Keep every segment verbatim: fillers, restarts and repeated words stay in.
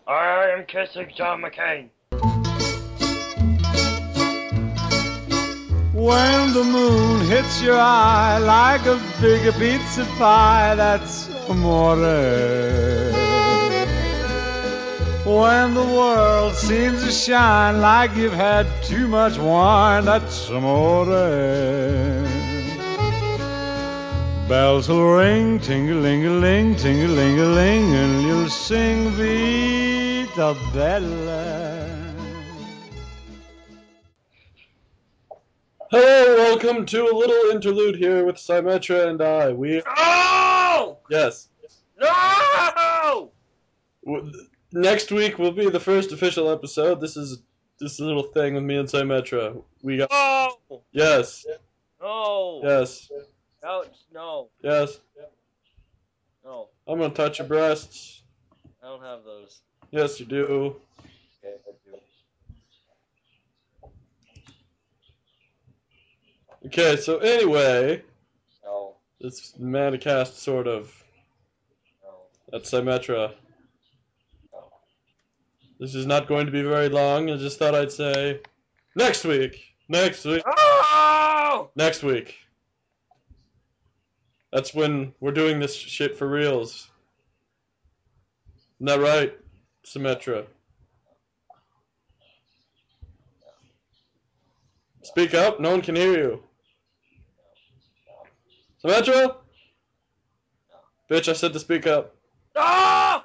I am kissing John McCain. When the moon hits your eye like a big pizza pie, that's amore. When the world seems to shine like you've had too much wine, that's amore. Bells will ring, ting-a-ling-a-ling, ting-a-ling-a-ling, and you'll sing Vita Bella. Hello, welcome to a little interlude here with Symmetra and I. We No! yes. No! W- Next week will be the first official episode. This is this little thing with me and Symmetra. We got No! yes, No! yes, Ouch, no. yes. No. I'm gonna touch your breasts. I don't have those. Yes, you do. Okay, I do. Okay, so anyway, No. it's Manicast sort of. No. That's Symmetra. No. This is not going to be very long. I just thought I'd say next week. Next week. Oh! Next week. That's when we're doing this shit for reals. Isn't that right, Symmetra? Speak up, no one can hear you. Symmetra? Bitch, I said to speak up. Ah!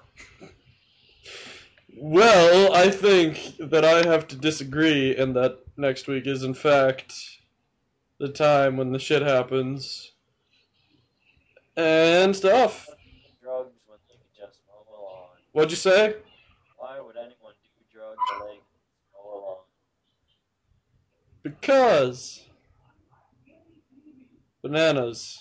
Well, I think that I have to disagree, and that next week is in fact the time when the shit happens. And stuff. Drugs when they could just mow a lawn. What'd you say? Why would anyone do drugs when they could mow a lawn? Because. Bananas.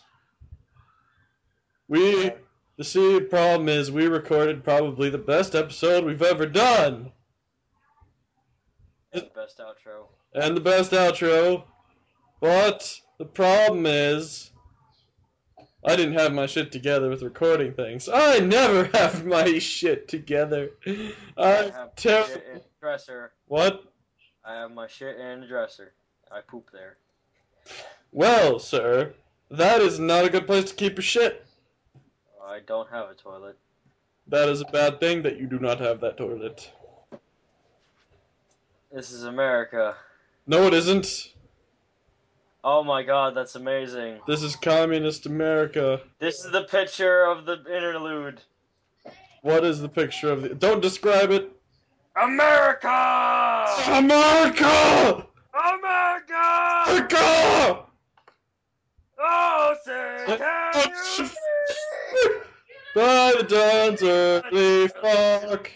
We. The see, problem is we recorded probably the best episode we've ever done. And the best outro. And the best outro. But the problem is I didn't have my shit together with recording things. I never have my shit together. I I'm have terrible. shit in the dresser. What? I have my shit in the dresser. I poop there. Well, sir, that is not a good place to keep your shit. I don't have a toilet. That is a bad thing that you do not have that toilet. This is America. No, it isn't. Oh my god, that's amazing. This is communist America. This is the picture of the interlude. What is the picture of the... Don't describe it. America! America! America! America! Oh, say, can you see? By the dawn's early fuck.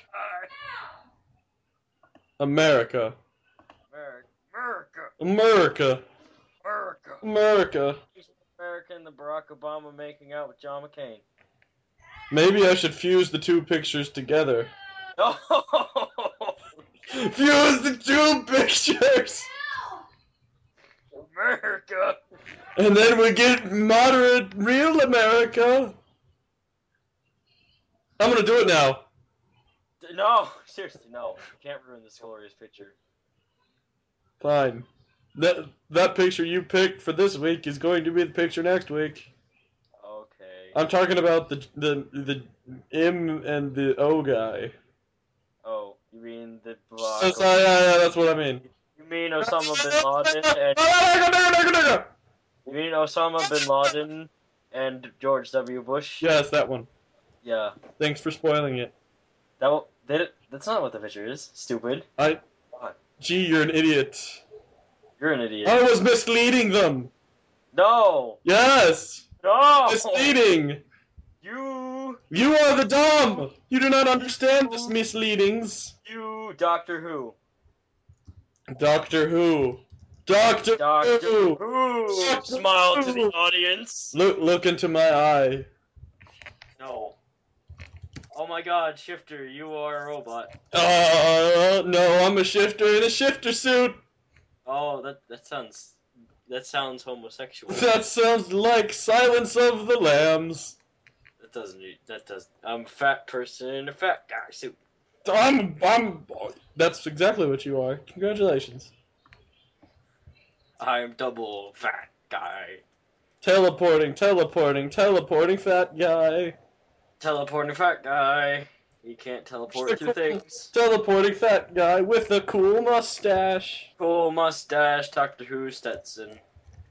America. America. America. America. America. America and the Barack Obama making out with John McCain. Maybe I should fuse the two pictures together. No! Fuse the two pictures! America! And then we get moderate, real America. I'm gonna do it now. No, seriously, no. You can't ruin this glorious picture. Fine. That that picture you picked for this week is going to be the picture next week. Okay. I'm talking about the the the M and the O guy. Oh, you mean the So, Barack so, yeah, yeah, that's what I mean. You mean Osama bin Laden and You mean Osama bin Laden and George W. Bush? Yes, that one. Yeah. Thanks for spoiling it. That w- that that's not what the picture is. Stupid. I. What? Gee, you're an idiot. You're an idiot. I was misleading them. No. Yes. No. Misleading. You. You are the dumb. You do not understand this misleadings. You. Doctor Who. Doctor Who. Doctor, Doctor Who. Who. Doctor Smile to Who. the audience. Look, look into my eye. No. Oh my God, Shifter, you are a robot. Uh, no, I'm a shifter in a shifter suit. Oh, that that sounds that sounds homosexual. That sounds like Silence of the Lambs. That doesn't. That does. I'm a fat person in a fat guy suit. I'm, I'm, that's exactly what you are. Congratulations. I'm double fat guy. Teleporting, teleporting, teleporting fat guy. Teleporting fat guy. He can't teleport through things. Teleporting fat guy with a cool mustache. Cool mustache, Doctor Who Stetson.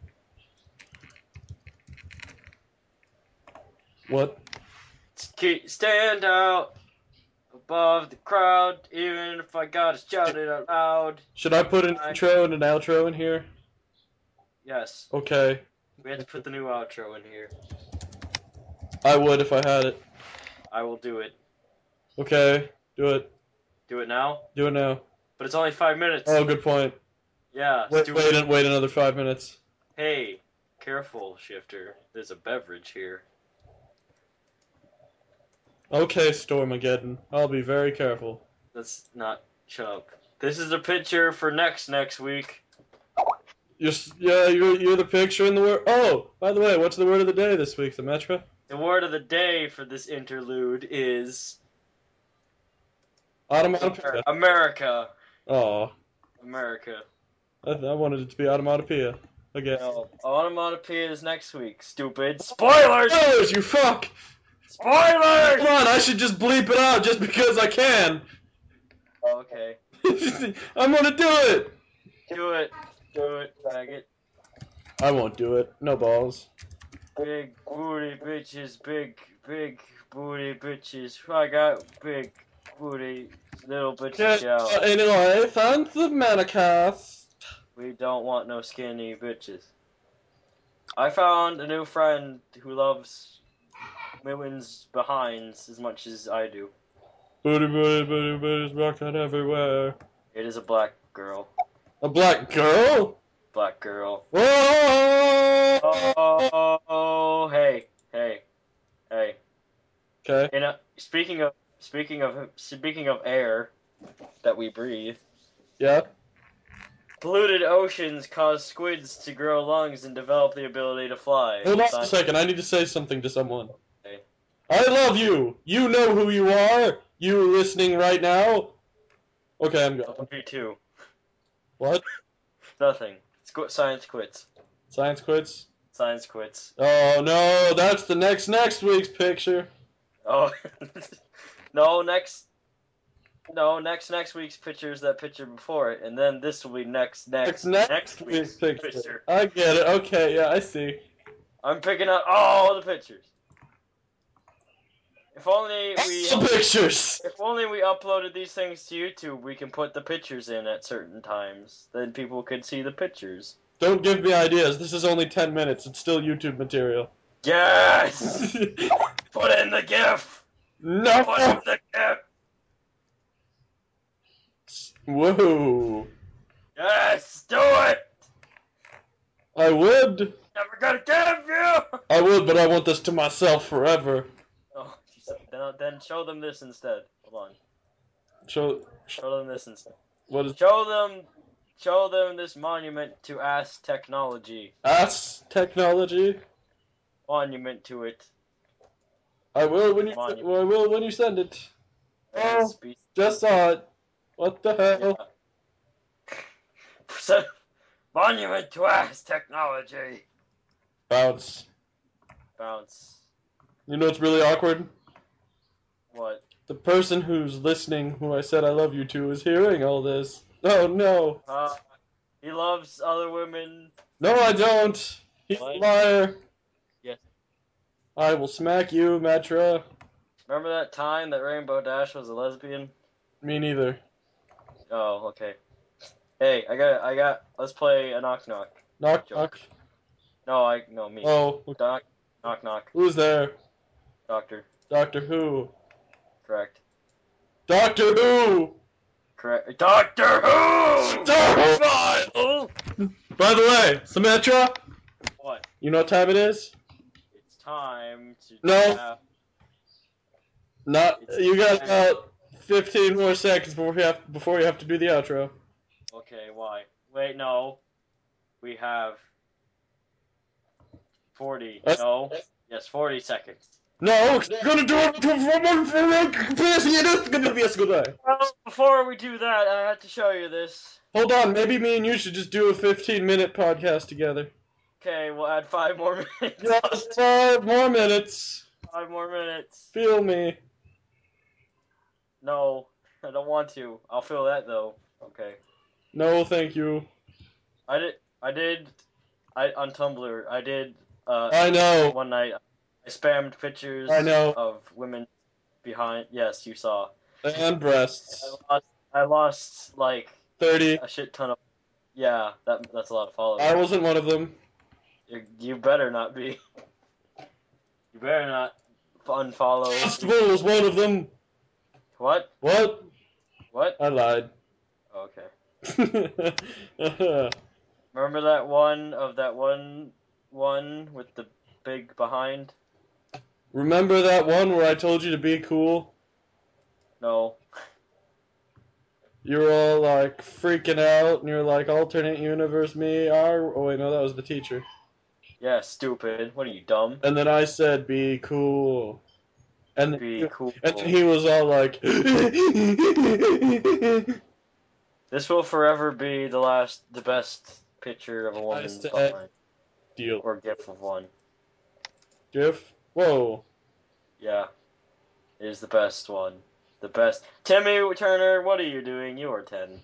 What? Stand out above the crowd, even if I gotta shout it out loud. Should I put an I... intro and an outro in here? Yes. Okay. We have to put the new outro in here. I would if I had it. I will do it. Okay. Do it. Do it now? Do it now. But it's only five minutes. Oh, good point. Yeah. Wait, wait, wait another five minutes. Hey, careful, Shifter. There's a beverage here. Okay, Stormageddon. I'll be very careful. Let's not shut up. This is a picture for next next week. You're, yeah, you're, you're the picture in the word. Oh, by the way, what's the word of the day this week, Symmetra? The word of the day for this interlude is... Automatopoeia. America. Aw. America. I, I wanted it to be automatopoeia. Again. No, onomatopoeia is next week, stupid. Spoilers! Spoilers, you fuck! Spoilers! Come on, I should just bleep it out just because I can. Oh, okay. I'm gonna do it! Do it. Do it, faggot. I won't do it. No balls. Big booty bitches, big, big booty bitches. I got big booty little bitches Yeah, out. anyway, thanks the Manicast. We don't want no skinny bitches. I found a new friend who loves women's behinds as much as I do. Booty, booty, booty, booty's rocking everywhere. It is a black girl. A black girl? Black girl. Whoa! Oh, oh, hey, hey, hey. Okay. In a, speaking of speaking of speaking of air that we breathe, Yeah. polluted oceans cause squids to grow lungs and develop the ability to fly. Hold on Sci- a second. I need to say something to someone. Okay. I love you. You know who you are. You listening right now. Okay, I'm going. Me too. What? Nothing. Squ- science quits. Science quits. Science quits. Oh no, that's the next next week's picture. Oh, no, next, no, next next week's picture is that picture before it, and then this will be next next Next, next, week's picture. picture. I get it. Okay, yeah, I see. I'm picking up all the pictures. If only we, All the pictures. if only we uploaded these things to YouTube, we can put the pictures in at certain times. Then people could see the pictures. Don't give me ideas. This is only ten minutes. It's still YouTube material. Yes! Put in the GIF! No. Put in the GIF! Whoa. Yes! Do it! I would. Never gonna give you! I would, but I want this to myself forever. Oh, then, then show them this instead. Hold on. Show. Show them this instead. What is Show them, show them this monument to ass technology. ass technology? Monument to it. I will when you. Monument. I will when you send it. That Oh, is be- just saw it. What the hell? So, monument to ass technology. Bounce. Bounce. You know what's really awkward? What? The person who's listening, who I said I love you to, is hearing all this. Oh no. Uh, he loves other women. No, I don't. He's What? a liar. Yes. I will smack you, Metra. Remember that time that Rainbow Dash was a lesbian? Me neither. Oh, okay. Hey, I got, I got. Let's play a knock knock. Knock Joke. knock. No, I no me. Oh, Knock, knock knock. who's there? Doctor. Doctor Who. Correct. Doctor Who! Correct. Doctor Who! Doctor Smile! By the way, Symmetra, What? you know what time it is? It's time to No. have- Not. It's You got time. about fifteen more seconds before you have before you have to do the outro. Okay, why? Wait, no. We have forty. That's- No. Yes, forty seconds. No, you're gonna do it for one for one capacity. It is gonna be a school day. Well, before we do that, I had to show you this. Hold on, maybe me and you should just do a fifteen minute podcast together. Okay, we'll add five more minutes. Just five more minutes. Five more minutes. Feel me. No, I don't want to. I'll feel that though. Okay. No, thank you. I did. I did. I on Tumblr. I did. Uh, I know. One night, I spammed pictures I know. of women behind. Yes, you saw. And breasts. I lost. I lost like thirty. a shit ton of. Yeah, that that's a lot of followers. I wasn't one of them. You, you better not be. You better not unfollow. Festival was one of them. What? What? What? I lied. Okay. Remember that one of that one one with the big behind? Remember that one where I told you to be cool? No. You were all like freaking out, and you're like, alternate universe me are. Oh wait, no, that was the teacher. Yeah, stupid. What are you, dumb? And then I said, be cool. And Be cool. And then he was all like, This will forever be the last, the best picture of a woman said- behind, deal. or gif of one. GIF? Whoa. Yeah, it is the best one. The best. Timmy Turner, what are you doing? You are ten.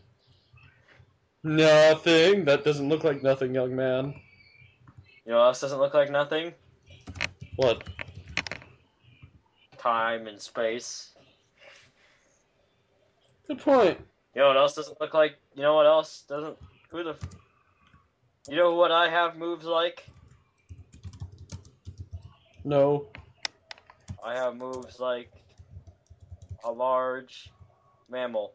Nothing. That doesn't look like nothing, young man. You know what else doesn't look like nothing? What? Time and space. Good point. You know what else doesn't look like? You know what else doesn't? Who the? F- you know what I have moves like? No. I have moves like a large mammal.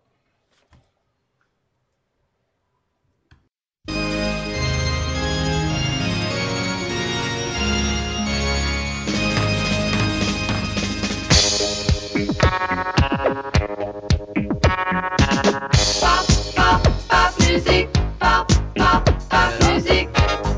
Pop, pop, pop music. Pop, pop, pop music.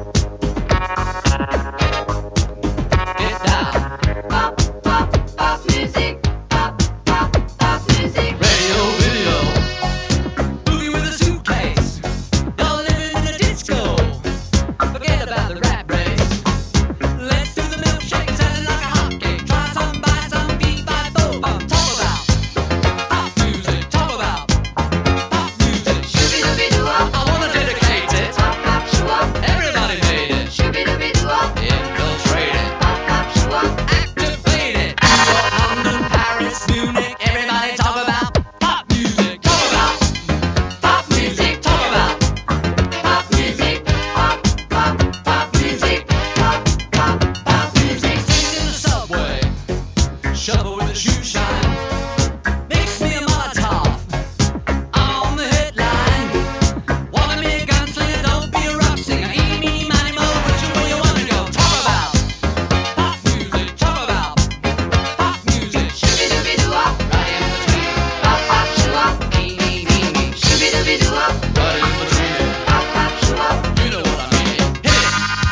Get down. Pop, pop, pop music. Pop, pop, pop music. Radio, video. Boogie with a suitcase. Y'all living in a disco. Forget about the rat race. Let's do the milkshake and sell it like a hotcake. Try some, buy some, beat by four. Um, talk about pop music. Talk about pop music. Shooby-dooby-doo-wop. I wanna dedicate it. Pop, pop, shoo-wop. Everybody made it. Shooby-dooby-doo-wop. Infiltrate it. Pop, pop, shoo-wop. Activate it. London, Paris, Munich. Everybody talk about pop music. Talk about Pop music. talk about Pop music. Pop, pop, pop music. Pop, pop, pop music. Sing in the subway. Shovel with a shoe shine. Mix me a Molotov. I'm on the headline. Wanna be a gunslinger, don't be a rock singer. Eeny, meeny, miny, moe, which way you wanna go? Talk about pop music. Talk about pop music. Shooby-dooby-doo-wop. Right in between. Pop, pop, shoo-wop. Eeny, meeny, Shooby-dooby-doo-wop. right in between. Pop, pop, shoo-wop. You know what I mean. Hit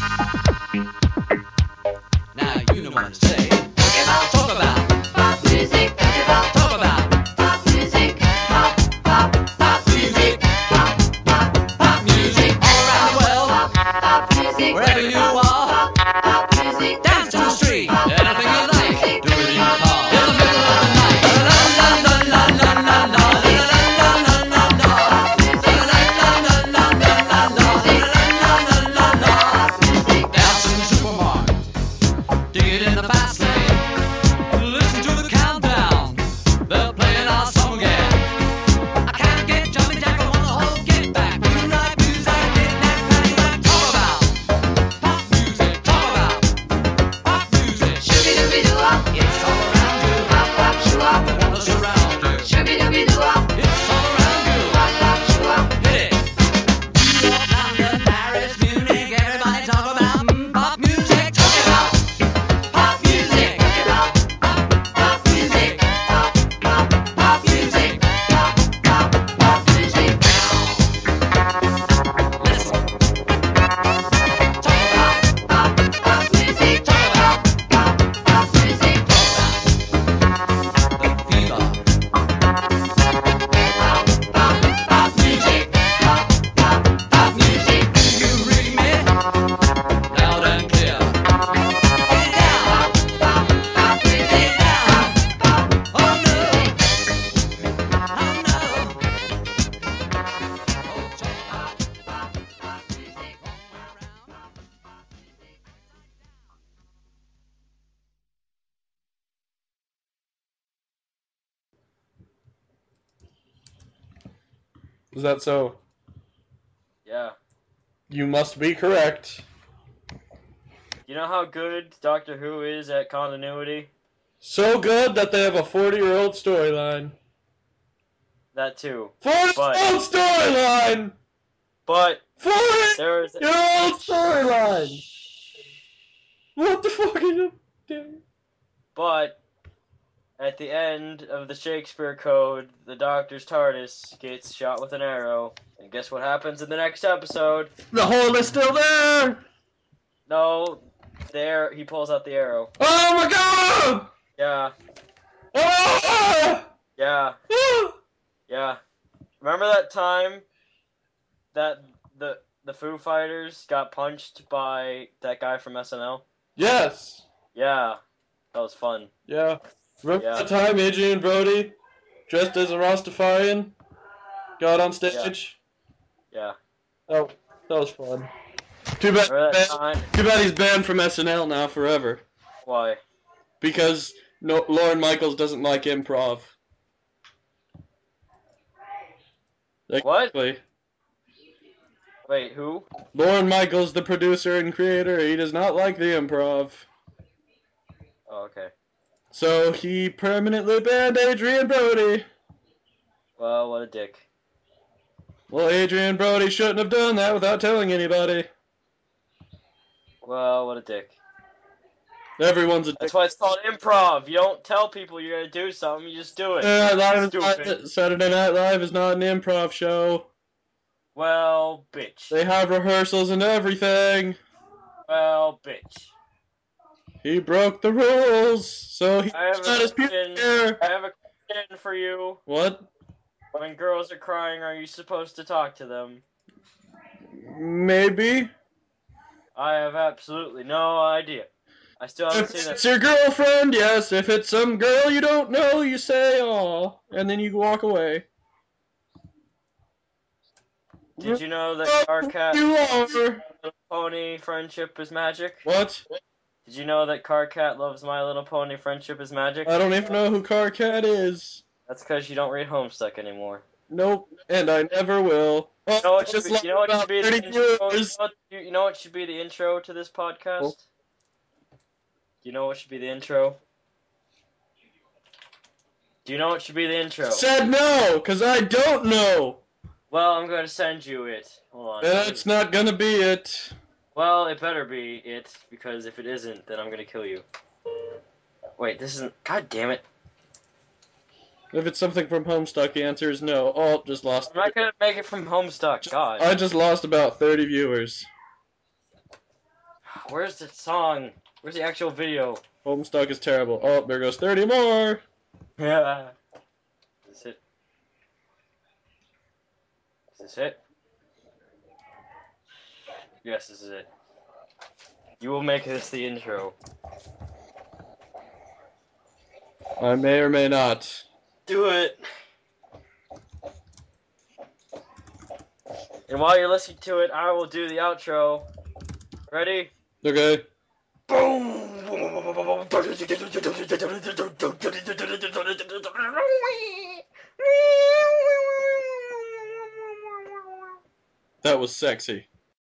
it. Now you know what to say. Talk about Pop music. talk about Pop music. Pop, pop, pop music. Pop, pop, pop music all around the world. pop, pop music. Wherever you are. Pop, pop music. Dance to the street, anything you like, do it in your car. In the middle of the night. La la la la la la la, la la la la la la. La la la la la la la, la la la la la. Dance in the supermarket, dig it in the fast lane. Listen to the countdown, they're playing our song again. I can't get jumping jack, I want the whole get back. Moonlight blues, I did that patty whack. Talk about pop music, talk about pop music. Shooby-dooby-doo-wop. It's all around you. Pop, pop, shoo-wop. The world is around you. Shooby-dooby-doo-wop. It's all around you. Pop, pop, shoo-wop. Hit it. New York, London, Paris, Munich, everybody talk about mm, pop music. Talk about Pop music. Pop, pop music. Pop, pop, pop music. Pop, pop, pop music. listen. Talk about Pop, pop music. talk about Pop, pop music. talk Is that so? Yeah. You must be correct. You know how good Doctor Who is at continuity? So good that they have a forty-year-old storyline. That too. forty-year-old storyline! But forty-year-old there is storyline! What the fuck are you doing? But at the end of the Shakespeare Code, the Doctor's TARDIS gets shot with an arrow. And guess what happens in the next episode? The hole is still there! No, there he pulls out the arrow. Oh my god! Yeah, Ah! yeah, Ah! yeah. Remember that time that the the Foo Fighters got punched by that guy from S N L? Yes! Yeah, that was fun. Yeah. Remember Yeah. that time Adrian Brody, dressed as a Rastafarian, got on stage? Yeah. Oh, that was fun. Too bad, Remember that time? too bad he's banned from S N L now forever. Why? Because no, Lauren Michaels doesn't like improv. What? Exactly. Wait, who? Lauren Michaels, the producer and creator, he does not like the improv. Oh, okay. So he permanently banned Adrian Brody. Well, what a dick. Well, Adrian Brody shouldn't have done that without telling anybody. Well, what a dick. Everyone's a dick. That's why it's called improv. You don't tell people you're gonna do something, you just do it. Saturday Night Stupid. Live- Saturday Night Live is not an improv show. Well, bitch. They have rehearsals and everything. Well, bitch. He broke the rules, so he I have got his a pubic question. hair. I have a question for you. What? When girls are crying, are you supposed to talk to them? Maybe. I have absolutely no idea. I still haven't If seen it's that. your girlfriend, yes. If it's some girl you don't know, you say "aw," and then you walk away. Did you know that Carcat You loves are. My Little Pony Friendship is Magic? What? Did you know that Carcat loves My Little Pony Friendship is Magic? I don't even know who Carcat is. That's because you don't read Homestuck anymore. Nope, and I never will. Oh, You know what I should just be, lost you know what about should be thirty the intro? You know viewers. what, you know what should be the intro to this podcast? Oh. Do you know what should be the intro? Do you know what should be the intro? Said no, because I don't know. Well, I'm going to send you it. Hold on. That's not gonna be it. Well, it better be it, because if it isn't, then I'm going to kill you. Wait, this isn't... God damn it. If it's something from Homestuck, the answer is no. Oh, just lost. I'm not going to make it from Homestuck. God. I just lost about thirty viewers. Where's the song? Where's the actual video? Homestuck is terrible. Oh, there goes thirty more. Yeah. Is this it? Is this it? Yes, this is it. You will make this the intro. I may or may not. Do it. And while you're listening to it, I will do the outro. Ready? Okay. That was sexy.